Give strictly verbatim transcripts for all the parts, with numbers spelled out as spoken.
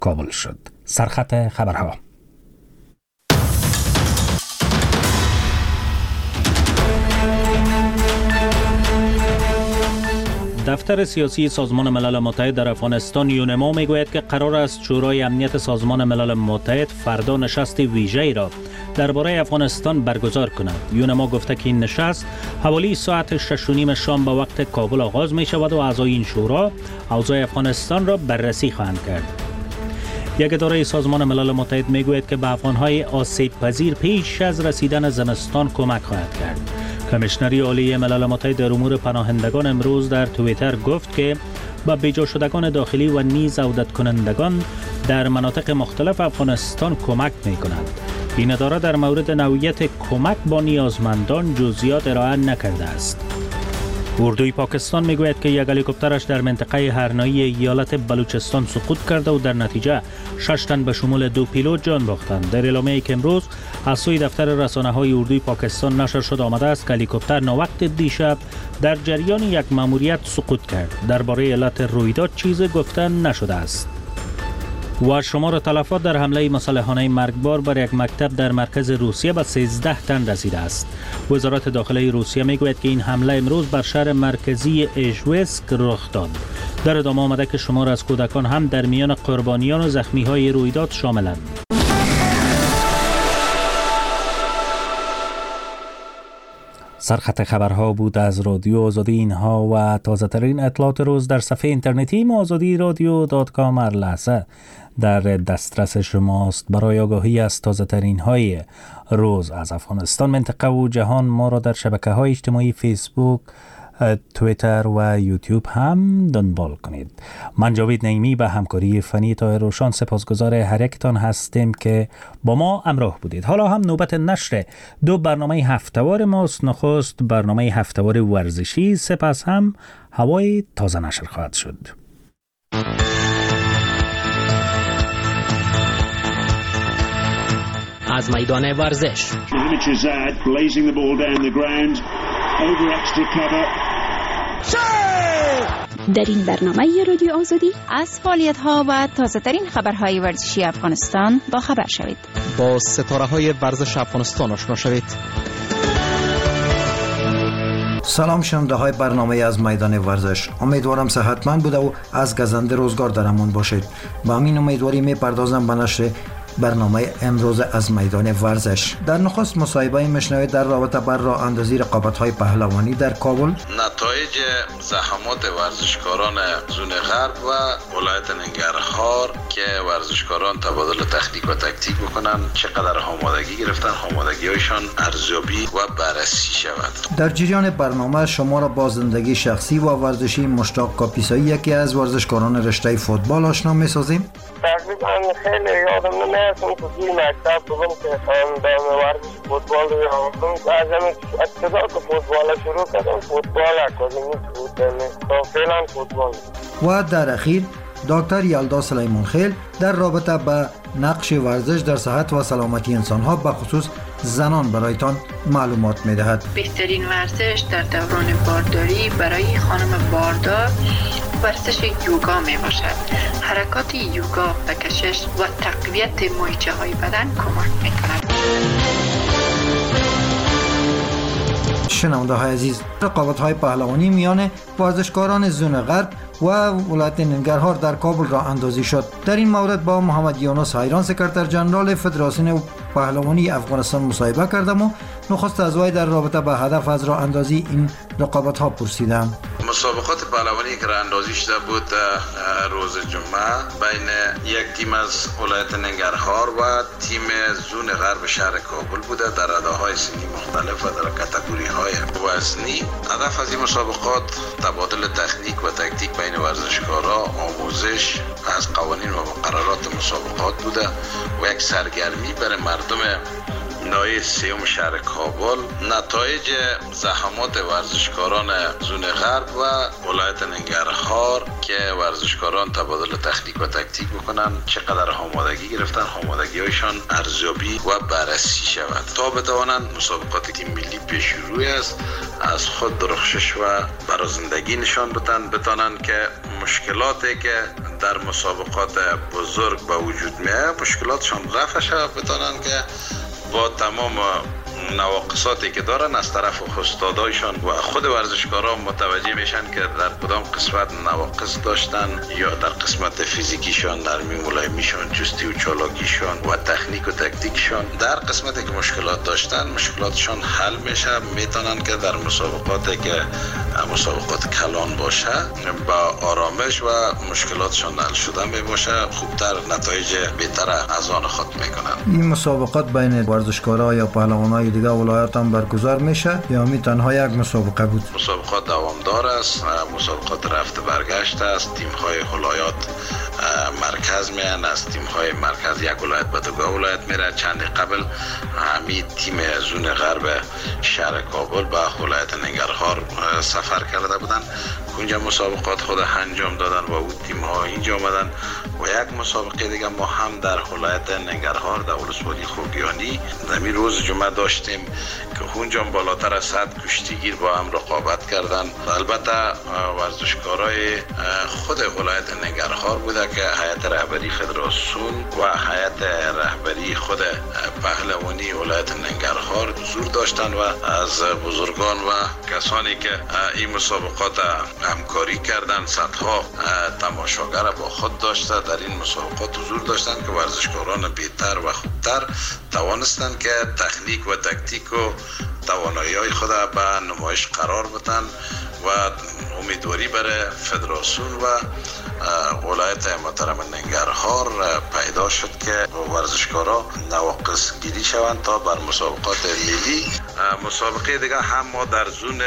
کابل شد. سرخط خبرها. دفتر سیاسی سازمان ملل متحد در افغانستان یونما میگوید که قرار است شورای امنیت سازمان ملل متحد فردا نشست ویژه‌ای را درباره افغانستان برگزار کند. یونما گفته که این نشست حوالی ساعت شش و نیم شام به وقت کابل آغاز می شود و اعضای این شورا اوضاع افغانستان را بررسی خواهند کرد. یک اداره سازمان ملل متحد میگوید که به افغانهای آسیب پذیر پیش از رسیدن زمستان کمک خواهد کرد. کمیشنری عالی ملل متحد در امور پناهندگان امروز در توییتر گفت که با بیجا شدگان داخلی و نیز عودت کنندگان در مناطق مختلف افغانستان کمک می کند. این اداره در مورد نوعیت کمک با نیازمندان جزئیات ارائه نکرده است. اردوی پاکستان میگوید که یک هلیکوپترش در منطقه هرنایی ایالت بلوچستان سقوط کرده و در نتیجه شش تن به شمول دو پیلوت جان باختند. در اعلامیه‌ای که امروز از سوی دفتر رسانه‌های اردوی پاکستان نشر شد آمده است که هلیکوپتر ناوقت دیشب در جریان یک ماموریت سقوط کرد. درباره علت رویداد چیزی گفته نشده است. و شمار تلفات در حمله مسلحانه مرگبار بر یک مکتب در مرکز روسیه به سیزده تن رسیده است. وزارت داخله روسیه میگوید که این حمله امروز بر شهر مرکزی ایژوسک رخ داد. در ادامه آمده که شمار از کودکان هم در میان قربانیان و زخمی‌های رویداد شاملند. سرخط خبرها بود از رادیو آزادی. اینها و تازه ترین اطلاعات روز در صفحه اینترنتی ما آزادی رادیو دات کام هر لحظه در دسترس شماست. برای آگاهی از تازه ترین های روز از افغانستان، منطقه و جهان ما را در شبکه های اجتماعی فیسبوک، تویتر و یوتیوب هم دنبال کنید. من جاوید نعیمی به همکاری فنی طاهر روشان سپاسگزار هر یکتان هستیم که با ما همراه بودید. حالا هم نوبت نشر دو برنامه هفته‌وار ماست. نخست برنامه هفته‌وار ورزشی، سپس هم هوای تازه نشر خواهد شد. از میدان ورزش در این برنامه رادیو آزادی از فعالیت‌ها و تازه‌ترین خبرهای ورزشی افغانستان با خبر شوید. با ستاره‌های ورزش افغانستان آشنا شوید. سلام شنونده های برنامه از میدان ورزش. امیدوارم صحتمند بوده و از گزنده روزگار در امان باشید. با همین امیدواری میپردازم به نشر برنامه امروز از میدان ورزش. در نخست مصاحبه میشنوید در رابطه بر راه اندازی رقابت‌های پهلوانی در کابل، نتایج زحمات ورزشکاران زون غرب و ولایت ننگرهار که ورزشکاران تبادل تکنیک و تاکتیک بکنن، چقدر آمادگی گرفتن، آمادگی‌هایشان ارزیابی و بررسی شود. در جریان برنامه شما را با زندگی شخصی و ورزشی مشتاق کاپیسایی، یکی از ورزشکاران رشته فوتبال، آشنا می‌سازیم. تقریبا خیلی یادم نمیاد اون توی مکتب بودم که خواندم ورزش فوتبال رو یادم از همین ابتدا که فوتبال شروع کردم، فوتبال اکادمی بودم تا فعلا فوتبال. و در اخیر دکتر یلدا سلیمان خیل در رابطه با نقش ورزش در صحت و سلامتی انسان‌ها به خصوص زنان برایتان معلومات می‌دهد. بهترین ورزش در دوران بارداری برای خانم باردار ورزش یوگا می باشد. حرکات یوگا به کشش و تقویت مایچه های بدن کمک می کند. شنونده های عزیز، رقابت های پهلوانی میان ورزشکاران زون غرب و ولایت ننگرهار در کابل را اندازی شد. در این مورد با محمد یونس حیران، سکرتر جنرال فدراسیون پهلوانی افغانستان، مصاحبه کردم و نخست از وی در رابطه با هدف از راه اندازی این رقابت ها پرسیدم. مسابقات پهلوانی که راه اندازی شده بود روز جمعه بین یک تیم از ولایت ننگرهار و تیم زون غرب شهر کابل بوده در رده‌های سنی مختلف و در کاتگوری‌های وزنی. هدف از این مسابقات تبادل تکنیک و تاکتیک بین ورزشکارا، آموزش از قوانین و مقررات مسابقات بوده و یک سرگرمی برای مردم نایه سیوم شهر کابل. نتایج زحمات ورزشکاران زون غرب و ولایت ننگرهار که ورزشکاران تبادل تکنیک و تاکتیک بکنن، چقدر آمادگی گرفتن، آمادگی‌هایشان ارزیابی و بررسی شود تا بتوانند مسابقات تیم ملی پیش روی است از خود درخشش و برازندگی نشان بدن، بتوانند که مشکلاتی که در مسابقات بزرگ به وجود میاد مشکلاتشان رفع شود، بتانن که با تمام نواقصاتی که دارن از طرف استادایشان و خود ورزشکارا متوجه میشن که در کدام قسمت نواقص داشتن، یا در قسمت فیزیکیشان، نرمی ملایمیشان، چستی و چالاکیشان و تکنیک و تکتیکشان. در قسمتی که مشکلات داشتن مشکلاتشان حل میشه، میتونن که در مسابقاتی که مسابقات کلان باشه با آرامش و مشکلاتشان حل شده می باشه خوبتر نتایج بهتر از آن خود میکنن. این مسابقات بین ورزشکارا یا پهلوانای دیگه ولایت هم برگزار میشه یا می تنها یک مسابقه بود؟ مسابقات دوامدار است، مسابقات رفت برگشت است. تیم های ولایات مرکز میان، از تیم های مرکز یک ولایت به دیگر ولایت میره. چند قبل همین تیم زون غرب شهر کابل به ولایت ننگرهار سفر کرده بودن، اونجا مسابقات خود انجام دادن و اون تیم ها اینجا آمدن. و یک مسابقه دیگه ما هم در ولایت ننگرهار در ولسوالی خوگیانی در روز جمعه داشتیم که اونجا بالاتر از صد کشتیگیر با هم رقابت کردن. البته ورزشکارای خود ولایت ننگرهار بوده که هیئت رهبری فدراسیون و هیئت رهبری خود پهلوانی ولایت ننگرهار حضور داشتن و از بزرگان و کسانی که این مسابقات همکاری کردن، صدها تماشاگر با خود داشته در این مسابقات حضور داشتن که ورزشکاران بهتر و خوبتر توانستند که تکنیک و تکتیک و توانایی‌های خود به نمایش قرار بدن و امیدواری برای فدراسیون و ولایت محترم ننگرهار پیدا شد که ورزشکارا نواقص گیری شوند تا بر مسابقات ملی. مسابقه دیگه هم ما در زون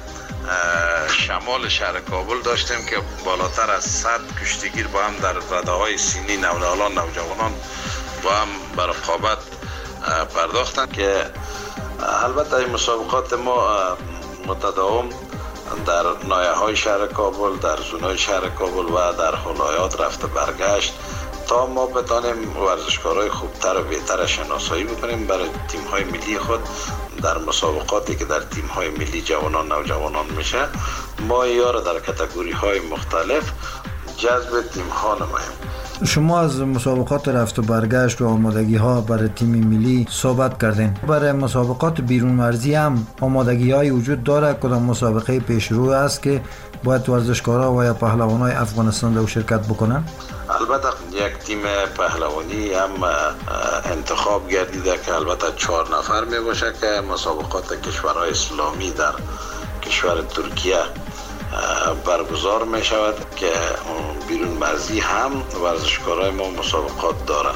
شمال شهر کابل داشتیم که بالاتر از صد کشتیگیر با هم در رده‌های سینی نونالان نوجوانان با هم بر رقابت پرداختند که البته این مسابقات ما متداوم در نایه‌های شهر کابل، در زونای شهر کابل و در ولایات رفته برگشت تا ما بتانیم ورزشکارای خوبتر و بهتر شناسایی بکنیم برای تیم‌های ملی خود. در مسابقاتی که در تیم‌های ملی جوانان نوجوانان میشه ما یار در کاتگوری‌های مختلف جذب تیم‌ها نماییم. شما از مسابقات رفت و برگشت و آمادگی ها برای تیم ملی صحبت کردین. برای مسابقات بیرون مرزی هم آمادگی های وجود داره؟ کدام مسابقه پیش رو است که باید ورزشکارا و یا پهلوانای افغانستان رو شرکت بکنن؟ البته یک تیم پهلوانی هم انتخاب گردیده که البته چهار نفر می باشه که مسابقات کشورهای اسلامی در کشور ترکیه برگزار می شود که بیرون مرزی هم ورزشکارای ما مسابقات دارند.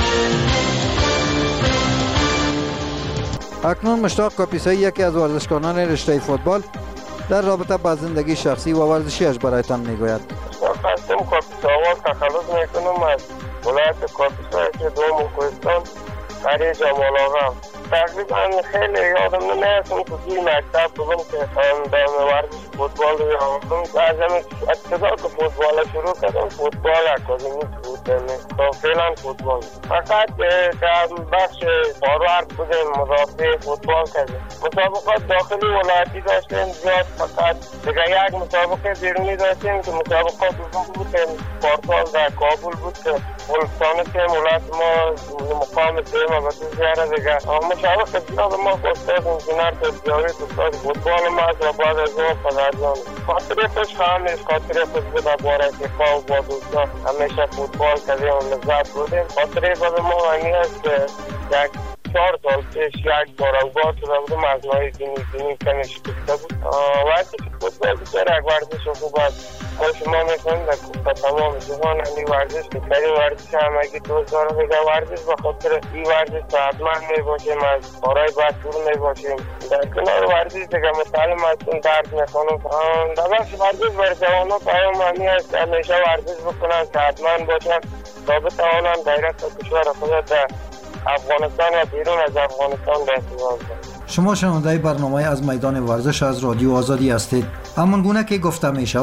اکنون مشتاق کاپیسایی یکی از ورزشکاران رشته فوتبال در رابطه با زندگی شخصی و ورزشیش برایتان میگوید. خواستم کاپیساوال تخلص میکنم از ولایت کاپیسا که دوم کوهستان قریه جمال آقا. تقریبا خیلی یادم نمیاد که توی مکتب بودم که در ورزش فوتبال رو یادم از همین ابتدا که فوتبال شروع کردم فوتبال اکادمی بود تا فعلا فوتبال. فقط در بخش فاروارد بودیم مدافع فوتبال کردیم. مسابقات داخلی ولایتی داشتیم زیاد، فقط دیگه یک مسابقه بیرونی داشتیم که مسابقات بود که پارسال در کابل بود که ولستان که ولایت ما مقام سیم و بسیار زیاره دیگه مسابقه زیاد ما استاد انجینر تجاری استاد فوتبال ما از و بعد از اون پدرجان خاطره خوش خواهمیش خاطره خوش بوده باره که خواه با دوستا همیشه فوتبال کردیم و لذت بودیم. خاطره بعد ما همی هست که یک چهار سال پیش یک بار اوگاه شده بودیم از نهای دینی دینی کنش کشته بود وقتی که فوتبال بسیار یک ورزش خوب است. ما شما میکنیم در کفتا تمام جهان همی ورزش که ترین ورزش همگی دوست دارم بگه ورزش و خاطر این ورزش صحتمند میباشیم از کارهای بد دور میباشیم. در کنار ورزش دیگه متعلم هستیم درد میخونم در بخش ورزش بر جوانان پیام همی هست همیشه ورزش بکنن صحتمند باشن تا بتوانن غیرت کشور خود در افغانستان و بیرون از افغانستان دستیابی کنند. شما شنونده برنامه از میدان ورزش از رادیو آزادی هستید. همان گونه که گفته می شود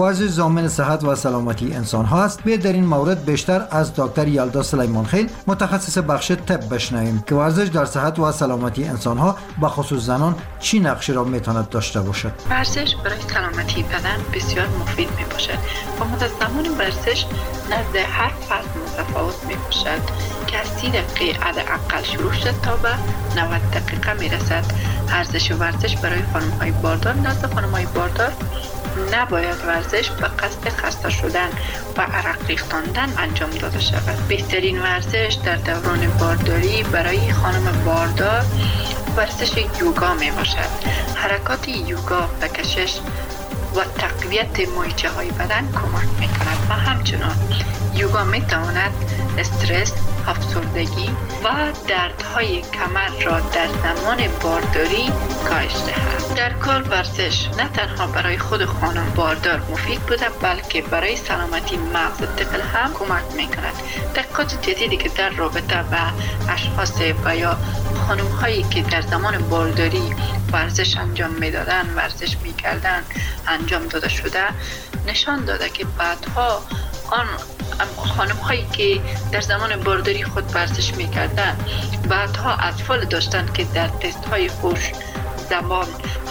ورزش ضامن صحت و سلامتی انسان ها است. بیا در این مورد بیشتر از دکتر یلدا سلیمان خیل متخصص بخش طب بشنویم که ورزش در صحت و سلامتی انسان ها به خصوص زنان چی نقشی را میتواند داشته باشد. ورزش برای سلامتی بدن بسیار مفید می باشد و مدت زمان ورزش نزد هر فرد متفاوت می باشد که از سی دقیقه حداقل شروع شد تا به نود دقیقه می رسد. ارزش ورزش برای خانم های باردار نزد خانم های باردار نباید ورزش به قصد خسته شدن و عرق ریختاندن انجام داده شود. بهترین ورزش در دوران بارداری برای خانم باردار ورزش یوگا می باشد. حرکات یوگا به کشش و تقویت مایچه های بدن کمک می کند و همچنان یوگا می تواند استرس، افسردگی و دردهای کمر را در زمان بارداری کاهش دهد. در کل ورزش نه تنها برای خود خانم باردار مفید بوده بلکه برای سلامتی مغز طفل هم کمک می کند. تحقیقات جدیدی که در رابطه با اشخاص و یا خانم هایی که در زمان بارداری ورزش انجام می دادن ورزش می کردن انجام داده شده نشان داده که بعدها آن خانم هایی که در زمان بارداری خود ورزش می کردن بعدها اطفال داشتن که در تست های هوش زمان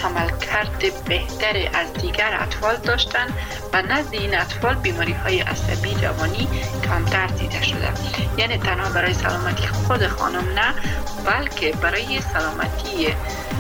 عملکرد بهتر از دیگر اطفال داشتن و نزد این اطفال بیماری های عصبی روانی کمتر دیده شده. یعنی تنها برای سلامتی خود خانم نه بلکه برای سلامتی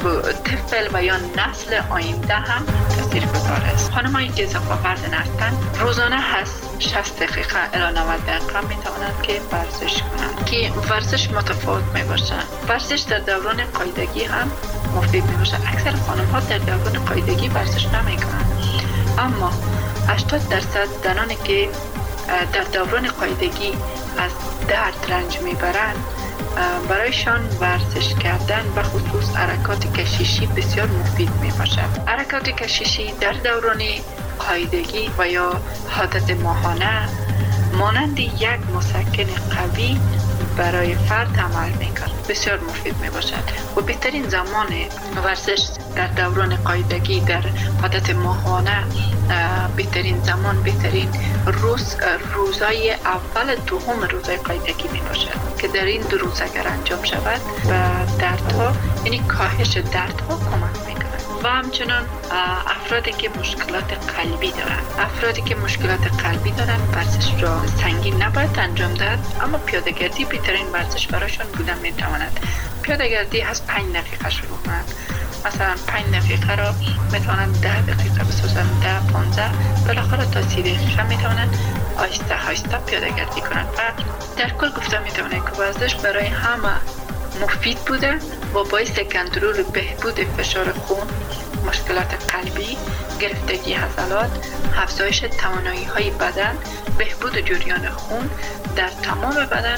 طفل و یا نسل آینده هم تاثیرگذار است. خانمایی که اضافه وزن هستند روزانه هست شصت دقیقه الی نود دقیقه می توانند که ورزش کنند که ورزش متفاوت می باشد. ورزش در دوران قاعدگی هم مفید می باشد. اکثر خانم ها در دوران قاعدگی ورزش نمی کنند اما هشتاد درصد زنانی که در دوران قاعدگی از درد رنج می برند برایشان ورزش کردن و خصوص حرکات کششی بسیار مفید می باشد. حرکات کششی در دوران قاعدگی و یا عادت ماهانه مانند یک مسکن قوی برای فرد عمل می کند. بسیار مفید می باشد و بهترین زمان ورزش در دوران قاعدگی در عادت ماهانه بهترین زمان بهترین روز روزای اول دوم روزای قاعدگی می باشد که در این دو روز اگر انجام شود و دردها یعنی کاهش دردها کمک می کند. و همچنان افرادی که مشکلات قلبی دارند افرادی که مشکلات قلبی دارند ورزش را سنگین نباید انجام داد اما پیاده‌گردی بهترین ورزش برایشان بودن می تواند. پیاده‌گردی از پنج دقیقه شروع کنند. مثلا پنج دقیقه را می توانند ده دقیقه بسازند ده پانزده بالاخره تا سی دقیقه می توانند آهسته آهسته پیاده‌گردی کنند و در کل گفته می توانند که ورزش برای همه مفید بوده و باعث کنترل بهبود فشار خون، مشکلات قلبی، گرفتگی عضلات، افزایش توانایی های بدن، بهبود جریان خون در تمام بدن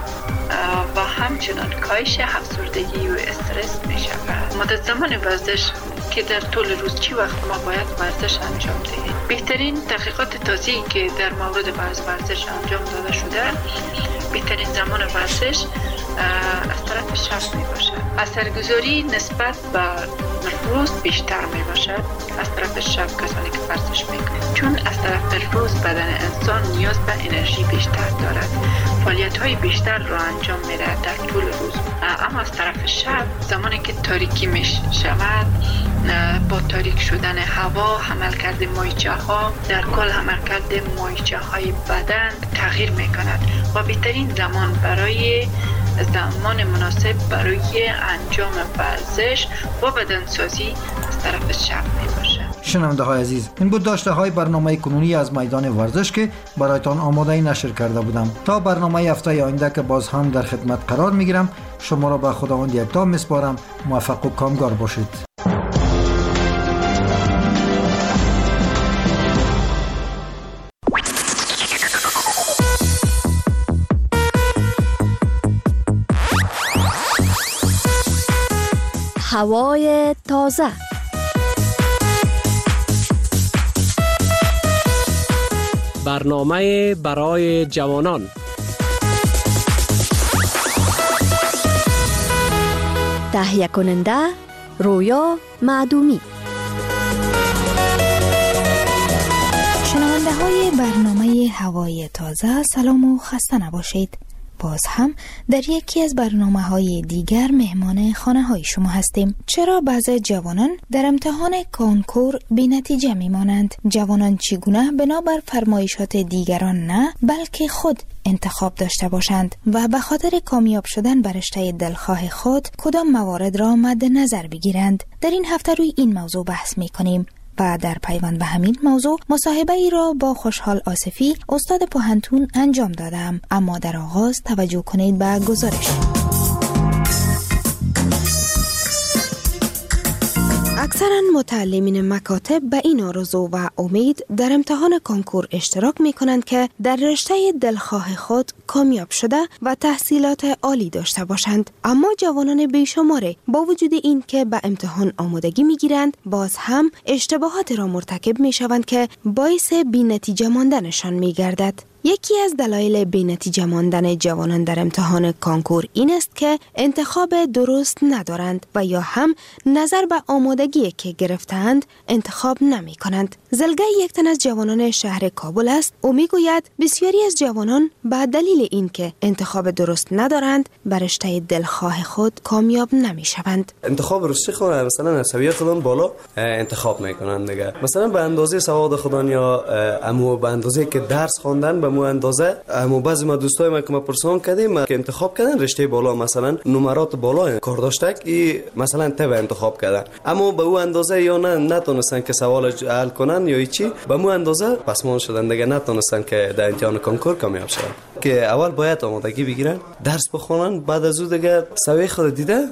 و همچنان کاهش افسردگی و استرس می شود. مدت زمان ورزش که در طول روز چی وقت ما باید ورزش انجام دهیم. بهترین تحقیقات تازه‌ای که در مورد ورزش انجام داده شده بهترین زمان ورزش از طرف شب می باشد. اثرگذاری نسبت به روز بیشتر می باشد از طرف شب کسانی که ورزش می کنند چون از طرف روز بدن انسان نیاز به انرژی بیشتر دارد فعالیت های بیشتر را انجام می دهد در طول روز اما از طرف شب زمانی که تاریکی می شود با تاریک شدن هوا عملکرد مایچه ها در کل عملکرد مایچه های بدن تغییر می کند و بهترین زمان برای زمان مناسب برای انجام ورزش و بدنسازی از طرف شب می باشد. شنونده های عزیز این بود داشته های برنامه کنونی از میدان ورزش که برایتان آماده نشر کرده بودم. تا برنامه هفته آینده که باز هم در خدمت قرار می گیرم شما را به خداوند یکتا می سپارم. موفق و کامگار باشید. هوای تازه برنامه برای جوانان تهیه کننده رویا معدومی برنامه هوای تازه سلام و خسته نباشید. باز هم در یکی از برنامه‌های دیگر مهمان خانه‌های شما هستیم. چرا بعضی جوانان در امتحان کنکور بی‌نتیجه می‌مانند؟ جوانان چگونه بنابر فرمایشات دیگران نه بلکه خود انتخاب داشته باشند و به خاطر کامیاب شدن بر رشته دلخواه خود کدام موارد را مد نظر بگیرند؟ در این هفته روی این موضوع بحث می‌کنیم. و در پیوند به همین موضوع مصاحبه ای را با خوشحال آصفی استاد پوهنتون انجام دادم. اما در آغاز توجه کنید به گزارش. اکثرا متعلمین مکاتب به این آرزو و امید در امتحان کنکور اشتراک می کنند که در رشته دلخواه خود کامیاب شده و تحصیلات عالی داشته باشند. اما جوانان بیشماره با وجود این که به امتحان آمادگی می گیرند باز هم اشتباهات را مرتکب می شوند که باعث بی نتیجه ماندنشان می گردد. یکی از دلایل بی‌نتیجه ماندن جوانان در امتحان کنکور این است که انتخاب درست ندارند و یا هم نظر به آمادگی که گرفتند انتخاب نمی کنند. زلگه یک تن از جوانان شهر کابل است. او می گوید بسیاری از جوانان به دلیل این که انتخاب درست ندارند بر رشته دلخواه خود کامیاب نمی شوند. انتخاب رشته خود مثلا سویه خودان بالا انتخاب می کنند دیگه. مثلا به اندازه سواد خودان یا امو به اندازه که درس خواندن به مو اندازه اما بعضی ما دوستای ما که ما پرسان کردیم که انتخاب کردن رشته بالا مثلا نمرات بالا کار داشته ای مثلا تبع انتخاب کردن اما به اون اندازه یا نه نتونستن که سوال حل کنن یا چی به اون اندازه پسماند شدن دیگه نتونستن که در امتحان کنکور کامیاب شدن. که اول باید آمادگی بگیرن درس بخونن بعد از اون دیگه سوی خود دیده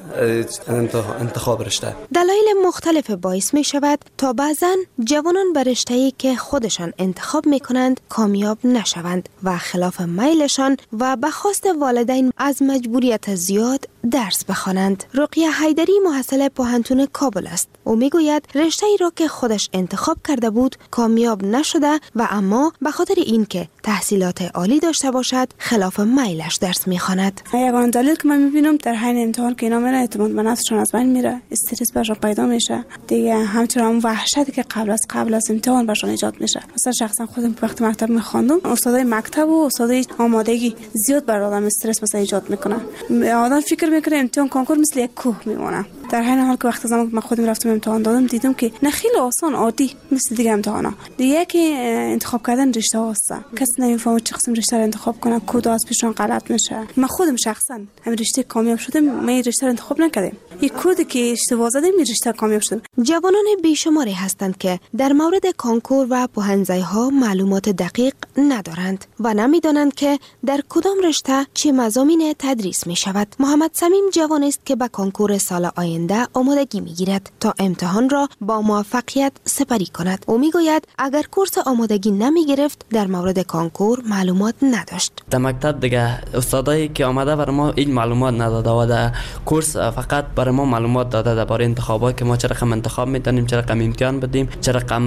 انتخاب رشته. دلایل مختلف باعث می شود تا بعضن جوانان بر رشته‌ای که خودشان انتخاب می کنند کامیاب نشوند و خلاف میلشان و به خواست والدین از مجبوریت زیاد درس بخوانند. رقیه حیدری محصل پوهنتون کابل است. او میگوید رشته‌ای را که خودش انتخاب کرده بود کامیاب نشده و اما به خاطر اینکه تحصیلات عالی داشته باشد خلاف میلش درس میخواند. یگانه دلیل که من میبینم در حین امتحان که اینا میره اعتماد به نفسشون از بین میره، استرس برشون پیدا میشه دیگه، همچنین هم وحشتی که قبل از قبل از امتحان برشون ایجاد میشه. مثلا شخصا خودم وقت مکتب میخواندم استادای مکتب و استادای آمادگی زیاد بر آدم استرس مثلا ایجاد میکنه. آدم فکر میکنه امتحان کنکور مثل یک کوه میمونه، در حین حال که وقت زمان من خودم رفتم امتحان دادم دیدم که نه خیلی آسان عادی مثل دیگه امتحانا. دیگه که انتخاب کردن رشته هاست، کسی نمیفهمه چه قسم رشته رو انتخاب کنه، کد از پیشون غلط میشه. من خودم شخصا همین رشته کامیاب شدم، من این رشته رو انتخاب نکردم، این کدی که اشتباه زدم این رشته کامیاب شدم. جوانان بیشماری هستند که در مورد کنکور و پوهنځی‌ها معلومات دقیق ندارند و نمیدانند که در کدام رشته چه مضامین تدریس می شود. محمد صمیم جوان است که به کنکور سال آینده آمادگی می گیرد تا امتحان را با موفقیت سپری کند. او می گوید اگر کورس آمادگی نمی گرفت در مورد کنکور معلومات نداشت. در مکتب دیگه استادایی که آمده برای ما این معلومات نداده و در کورس فقط برای ما معلومات داده درباره انتخابات که ما چه رقم انتخاب می‌کنیم، چه رقم امتحان بدیم، چه رقم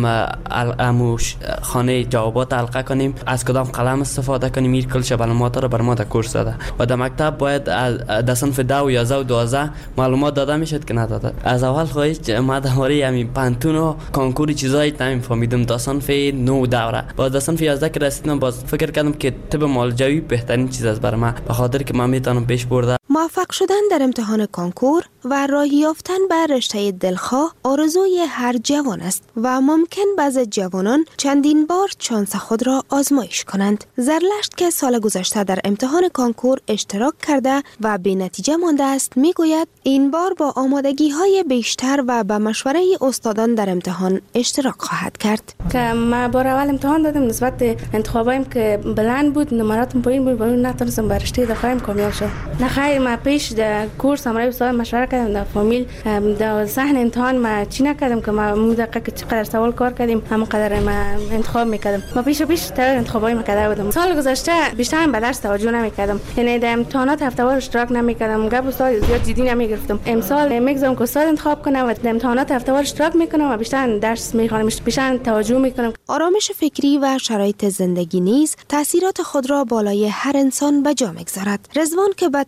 اموش خانه جوابات حلقه کنیم، از کدام قلم استفاده کنیم، این کل معلومات رو برای ما در کورس داده و در مکتب باید در صنف ده و یازده و دوازده معلومات داده میشد که نداده. از اول خواهش ما درباره همین پانتون و کنکور چیزایی نمی‌فهمیدم تا صنف نه دوره. باز در صنف یازده که رسیدم باز فکر کردم که طب مالجوی بهترین چیز است برای من، به خاطر که من میتونم پیش برده. موفق شدن در امتحان کنکور و راه یافتن به رشته دلخواه آرزوی هر جوان است و ممکن بعضی جوانان چندین بار شانس خود را آزمایش کنند. زرلشت که سال گذشته در امتحان کنکور اشتراک کرده و به نتیجه مانده است میگوید این بار با آمادگی های بیشتر و با مشوره استادان در امتحان اشتراک خواهد کرد. که ما بار اول امتحان دادم نسبت انتخابایم که بلند بود، نمراتم پایین بود، ولی نتونستم به رشته دلخواهم کامیاب شدم. نخیر ما پیش در کورس امروز استاد مشوره کردم در فامیل در صحن امتحان ما چی نکردم که ما مو دقیقه که چقدر سوال کار کردیم همون قدر ما انتخاب میکردم. ما پیش پیش تر انتخابای میکردم بودم. سال گذشته بیشتر به درس توجه نمیکردم، یعنی در امتحانات هفته‌وار اشتراک نمیکردم، گپ استاد زیاد جدی نمیگرفتم. امسال میگذارم که استاد انتخاب کنه و در امتحانات هفته‌وار اشتراک میکنم و بیشتر درس میخوانم، بیشتر توجه میکنم. آرامش فکری و شرایط زندگی نیز تاثیرات خود را بالای هر انسان به جا میگذارد. رضوان که به تازگی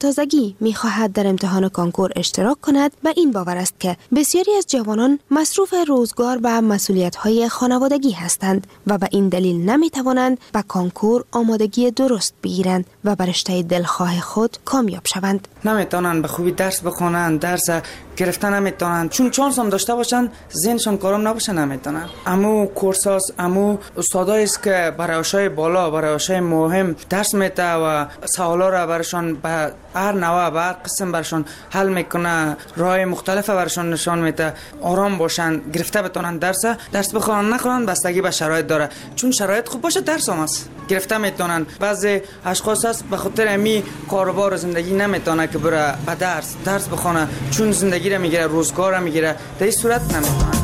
جوانی می‌خواهد در امتحان کنکور اشتراک کند به این باور است که بسیاری از جوانان مصروف روزگار و مسئولیت‌های خانوادگی هستند و به این دلیل نمی‌توانند به کنکور آمادگی درست بگیرند و بر رشته دلخواه خود کامیاب شوند. نمیتونن به خوبی درس بخونن، درس گرفتن نمیتونن، چون چانس هم داشته باشن ذهنشون کارم نباشه نمیتونن. امو کورساس، امو استادایی است که برای اشای بالا، برای اشای مهم درس میده و سوالا را برشون به هر نوع به هر قسم برشون حل میکنه، راه مختلف برشون نشان میده، آرام باشن، گرفته بتونن درس درس بخونن نخونن بستگی به شرایط داره. چون شرایط خوب باشه درس هم است گرفته میتونن. بعضی اشخاص هست به خاطر امی کاروبار زندگی نمیتونه که بره به درس درس بخونه، چون زندگی را میگیره، روزگار را میگیره، در این صورت نمیتونه.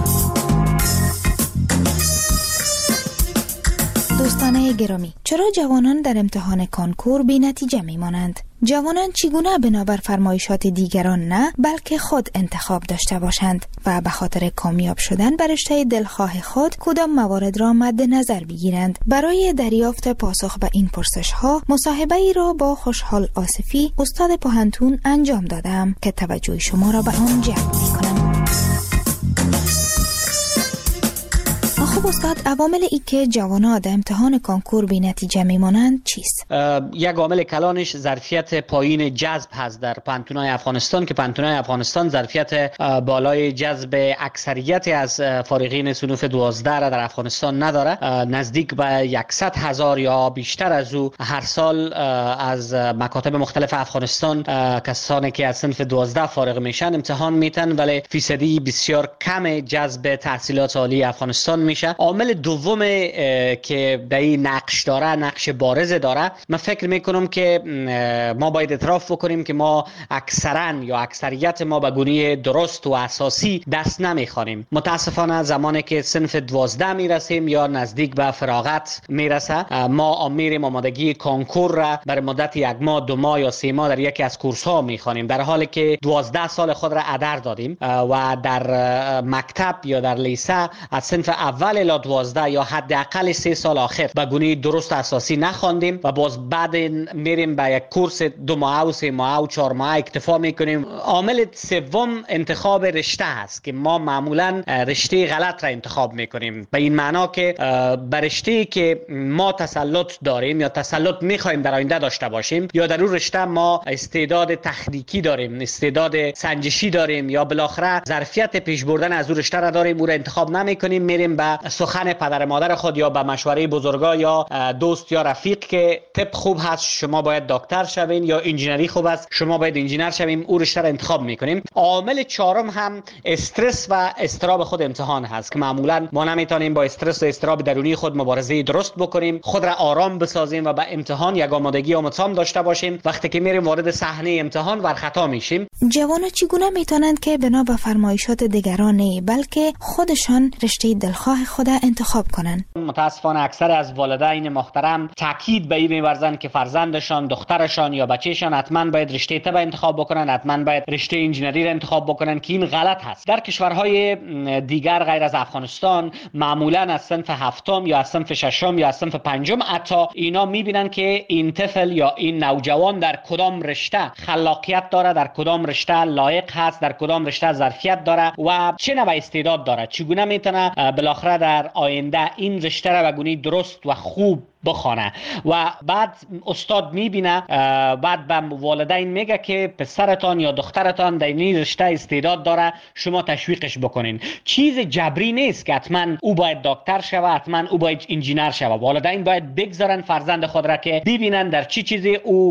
دوستان گرامی، چرا جوانان در امتحان کنکور بی نتیجه میمانند؟ جوانان چگونه بنابر فرمایشات دیگران نه بلکه خود انتخاب داشته باشند و به خاطر کامیاب شدن بر رشته دلخواه خود کدام موارد را مد نظر بگیرند؟ برای دریافت پاسخ به این پرسش ها مصاحبه ای را با خوشحال آصفی استاد پوهنتون انجام دادم که توجه شما را به آن جلب می‌کنم. خب استاد، عوامل ای که جوانان در امتحان کنکور بی نتیجه میمانند چیست؟ یک عامل کلانش ظرفیت پایین جذب هست در پانتونای افغانستان که پانتونای افغانستان ظرفیت بالای جذب اکثریت از فارغین صنوف دوازده را در افغانستان نداره. نزدیک به صد هزار یا بیشتر از او هر سال از مکاتب مختلف افغانستان کسانی که از صنف دوازده فارغ میشن امتحان میتن، ولی فیصدی بسیار کم جذب تحصیلات عالی افغانستان میشه. عامل دوم که در این نقش داره، نقش بارز داره، من فکر میکنم که ما باید اعتراف بکنیم که ما اکثرا یا اکثریت ما به گونه درست و اساسی درس نمیخوانیم. متاسفانه زمانی که صنف دوازده میرسیم یا نزدیک به فراغت میرسه، ما میریم آمادگی کنکور را برای مدت یک ماه، دو ماه یا سه ماه در یکی از کورس ها میخوانیم، در حالی که دوازده سال خود را هدر دادیم و در مکتب یا در لیسه از صنف اول الی دوازده یا حداقل سه سال آخر به گونه درست اساسی نخواندیم و باز بعد میریم به یک کورس دو ماه و سه ماه و چهار ماه اکتفا میکنیم. عامل سوم انتخاب رشته است که ما معمولا رشته غلط را انتخاب میکنیم، به این معنا که به رشته‌ای که ما تسلط داریم یا تسلط میخوایم در آینده داشته باشیم یا در اون رشته ما استعداد تخنیکی داریم، استعداد سنجشی داریم یا بالاخره ظرفیت پیش بردن از اون رشته را داریم، او را انتخاب نمیکنیم، میریم به سخن پدر مادر خود یا به مشوره بزرگا یا دوست یا رفیق که طب خوب هست شما باید دکتر شوین یا انجینری خوب است شما باید انجینر شویم، او رشته را انتخاب میکنیم. عامل چهارم هم استرس و اضطراب خود امتحان هست که معمولا ما نمیتونیم با استرس و اضطراب درونی خود مبارزه درست بکنیم، خود را آرام بسازیم و به امتحان یک آمادگی متمام داشته باشیم. وقتی که میریم وارد صحنه امتحان ور خطا میشیم. جوانان چگونه میتونند که بنا به فرمایشات دیگران نه بلکه خودشان رشته دلخواه خود انتخاب کنند؟ متاسفانه اکثر از والدین محترم تاکید به این می‌ورزند که فرزندشان، دخترشان یا بچه‌شان حتما باید رشته طب انتخاب بکنن، حتما باید رشته انجینری را انتخاب بکنن که این غلط هست. در کشورهای دیگر غیر از افغانستان معمولا از صنف هفتم یا از صنف ششم یا از صنف پنجم حتی اینا می‌بینن که این طفل یا این نوجوان در کدام رشته خلاقیت داره، در کدام رشته لایق هست، در کدام رشته ظرفیت داره و چه نوع استعداد داره، چگونه میتونه بالاخره در آینده این رشته را به گونه درست و خوب بخونه. و بعد استاد میبینه، بعد به والدین میگه که پسرتان یا دخترتان در این رشته استعداد داره، شما تشویقش بکنین. چیز جبری نیست که حتما او باید دکتر شوه، حتما او باید انجینر شوه. والدین باید بگذارن فرزند خود را که ببینن در چی چیزی او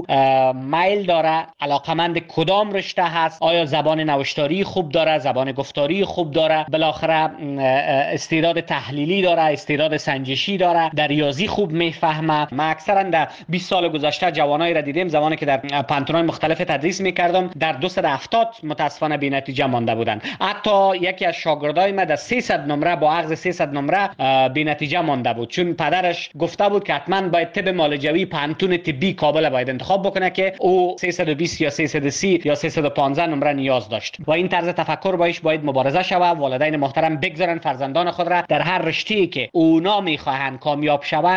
میل داره، علاقمند کدام رشته هست، آیا زبان نوشتاری خوب داره، زبان گفتاری خوب داره، بالاخره استعداد تحلیلی داره، استعداد سنجشی داره، در ریاضی خوب میفهمه. ما اکثرا در بیست سال گذشته جوانایی را دیدیم زمانی که در پانتونای مختلف تدریس میکردم در دویست و هفتاد متاسفانه بی نتیجه مانده بودن. حتی یکی از شاگردای ما در سیصد نمره با اخذ سیصد نمره بی نتیجه مانده بود، چون پدرش گفته بود که حتما باید طب معالجوی پانتون طبی کابل باید انتخاب بکنه که او سیصد و بیست یا سیصد و سی یا سیصد و پانزده نمره نیاز داشت و این طرز تفکر باش باید مبارزه شوه. والدین محترم بگذارن فرزندان خود را در هر رشته‌ای که اونا میخواهند کامیاب شوند درس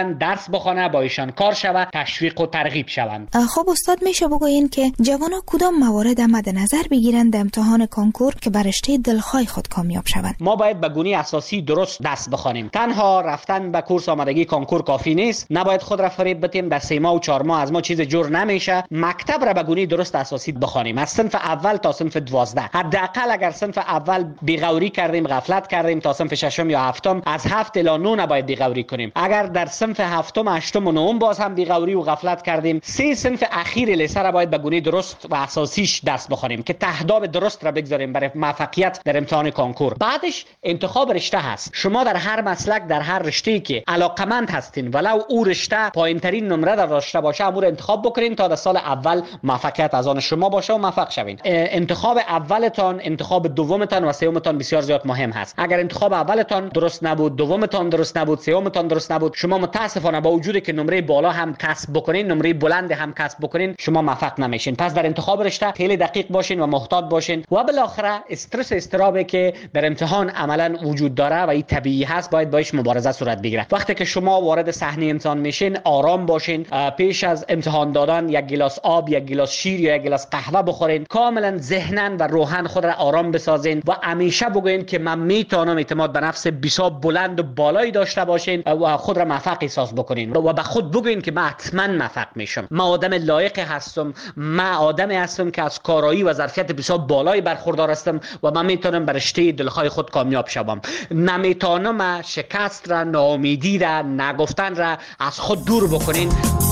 درس بخونه، با ایشان کار شود، تشویق و ترغیب شوند. خب استاد میشه بگوین که جوانان کدام موارد مد نظر بگیرند در امتحان کنکور که بر رشته دلخواه خود کامیاب شوند؟ ما باید به گونه اساسی درست درس بخوانیم. تنها رفتن به کورس آمادگی کنکور کافی نیست. نباید خود را فریب بدیم در سه ماه و چهار ماه از ما چیز جور نمیشه. مکتب را به گونه درست اساسی بخوانیم، از صنف اول تا صنف دوازده. حداقل اگر صنف اول بیغوری کردیم، غفلت کردیم، تا صنف ششم یا هفتم از هفت الی نه نباید بیغوری کنیم. اگر در صنف هفتم، هشتم و نهم باز هم بیغوری و غفلت کردیم، سه صنف اخیر لیسه را باید به گونه درست و اساسیش درس بخوانیم که تهداب درست را بگذاریم برای موفقیت در امتحان کنکور. بعدش انتخاب رشته هست. شما در هر مسلک، در هر رشته‌ای که علاقمند هستین، ولو او رشته پایین‌ترین نمره داشته باشه، امور انتخاب بکنین تا در سال اول موفقیت از آن شما باشه و موفق شوین. انتخاب اولتان، انتخاب دومتان و سومتان بسیار زیاد مهم هست. اگر انتخاب اولتان درست نبود، دومتان درست نبود، سومتان درست نبود، شما متاسفانه با وجودی که نمره بالا هم کسب بکنین، نمره بلند هم کسب بکنین، شما موفق نمیشین. پس در انتخاب رشته خیلی دقیق باشین و محتاط باشین و بالاخره استرس استرابی که در امتحان عملا وجود داره و این طبیعی هست باید باش مبارزه صورت بگیره. وقتی که شما وارد صحنه امتحان میشین، آرام باشین. پیش از امتحان دادن یک گلاس آب، یک گلاس شیر یا یک گلاس قهوه بخورین. کاملا ذهناً و روحاً خود را آرام بسازین و همیشه بگوین که من میتونم. اعتماد به نفس بسیار بلند و بالایی داشته باشین و خود را موفق احساس بکنین و به خود بگوین که من حتما موفق میشم. من آدم لایق هستم. من آدمی هستم که از کارایی و ظرفیت بسیار بالایی برخوردار هستم و من میتونم بر رشته دلخواه خود کامیاب شوم. نمیتونم شکست را، ناامیدی را، نگفتن را از خود دور بکنین.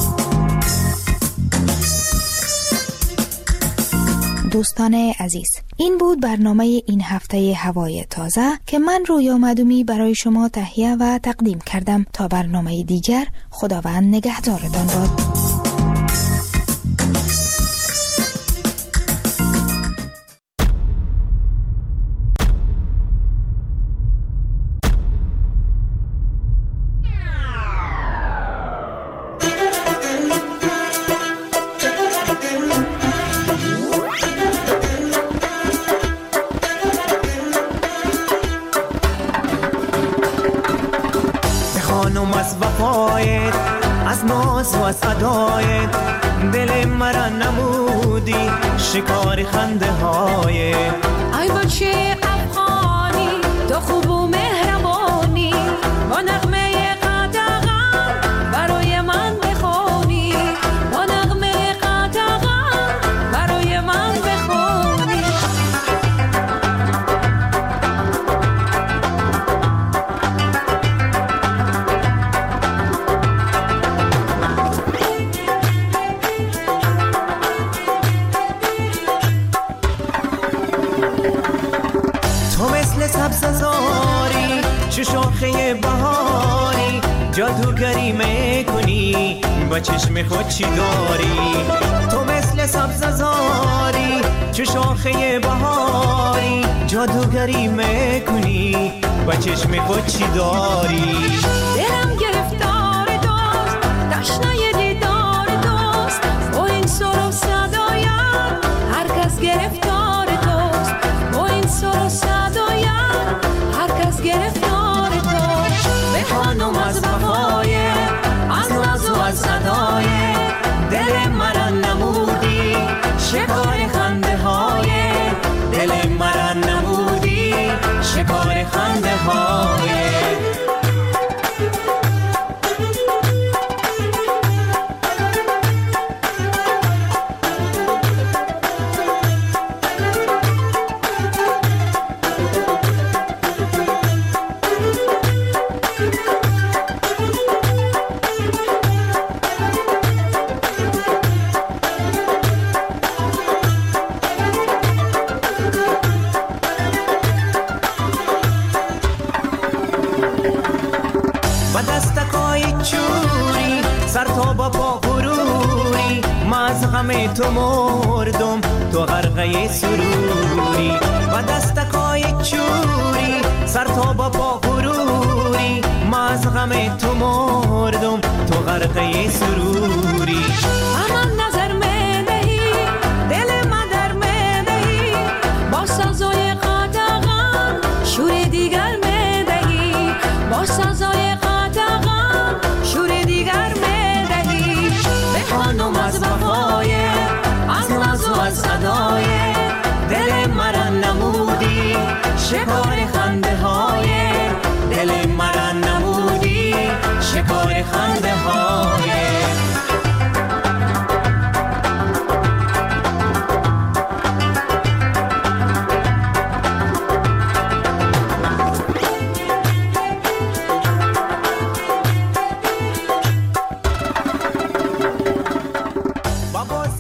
دوستان عزیز، این بود برنامه این هفته هوای تازه که من رویا مدومی برای شما تهیه و تقدیم کردم. تا برنامه دیگر، خداوند نگهدارتان باد. از ناز و از ادایت دل مرا نمودی شکار خنده های ای بچه افغانی تو خوب و مهربانی با نغمه قدغن برای من بخونی با نغمه قدغن برای من بخونی سبززاری چه شاخه بهاری جادوگری میکنی با چشم خود چی داری تو مثل سبززاری چه شاخه بهاری جادوگری میکنی با چشم خود چی داری دلم گرفتار دوست تشنه دیدار دوست با این سر و صدایم هر کس گرفتار دوست با این سر و صدایم گرفتار تو بخوانم از وفای از ناز و از صدای دل مرا نمودی شکار خنده های دل مرا نمودی شکار خنده های تو مردم تو غرقه سروری و دستکای چوری سر تا با پا غروری ما از غم تو مردم تو غرقه سروری